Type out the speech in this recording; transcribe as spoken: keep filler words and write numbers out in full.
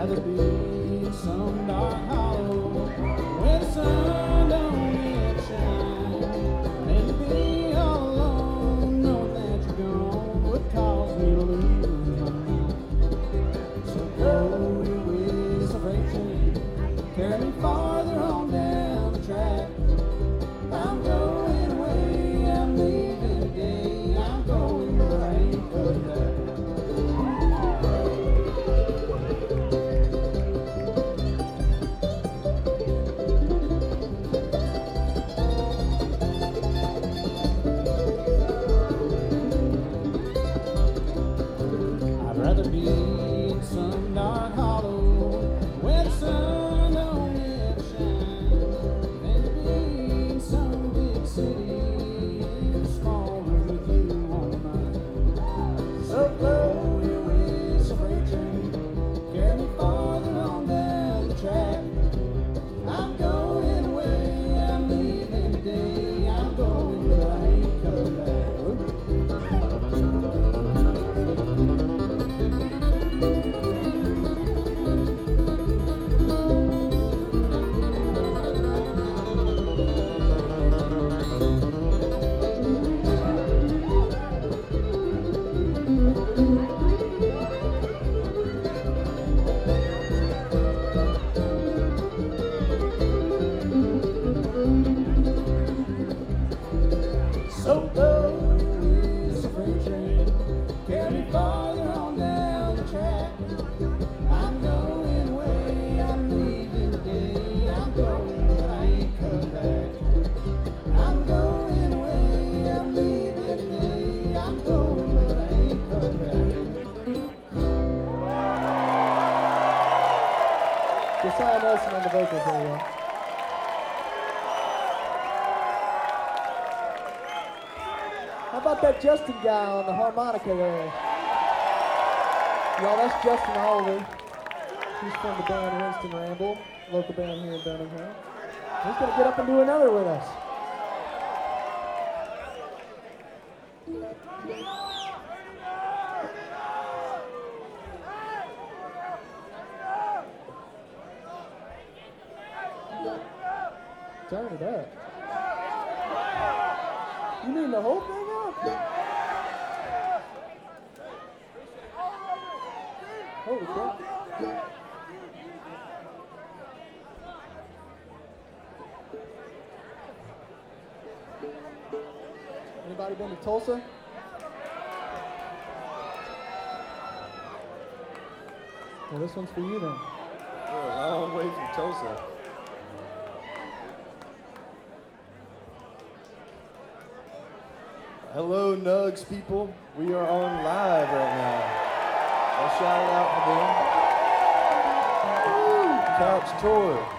rather be in some dark hollow where the sun don't yet shine than to be all alone, knowing that you're gone would cause me to lose my mind. So go your ways, a freight train, carry me farther on down the track. I'm going away, I'm leaving today, I'm going, but I ain't coming back. I'd rather be in some dark hollow where the sun don't yet shine than to be in some big city in a small room with you on my mind. So blow your whistle, freight train, carry me farther on down the track. I'm going away, I'm leaving today, I'm going, but I ain't coming back. So go is a freight train, carry me farther on down the track. I'm going away, I'm leaving today, I'm going, but I ain't coming back. I'm going away, I'm leaving today, I'm going, but I ain't coming back. Josiah Nelson on the vocals there, y'all. How about that Justin guy on the harmonica there? Y'all, that's Justin Oliver. He's from the band Winston Ramble, local band here in Birmingham. He's going to get up and do another with us. Turn it up. You mean the whole thing up? Holy crap. Anybody been to Tulsa? Well, this one's for you then. We're a long way from Tulsa. Hello, Nugs people. We are on live right now. I'll shout it out for them. Couch tour.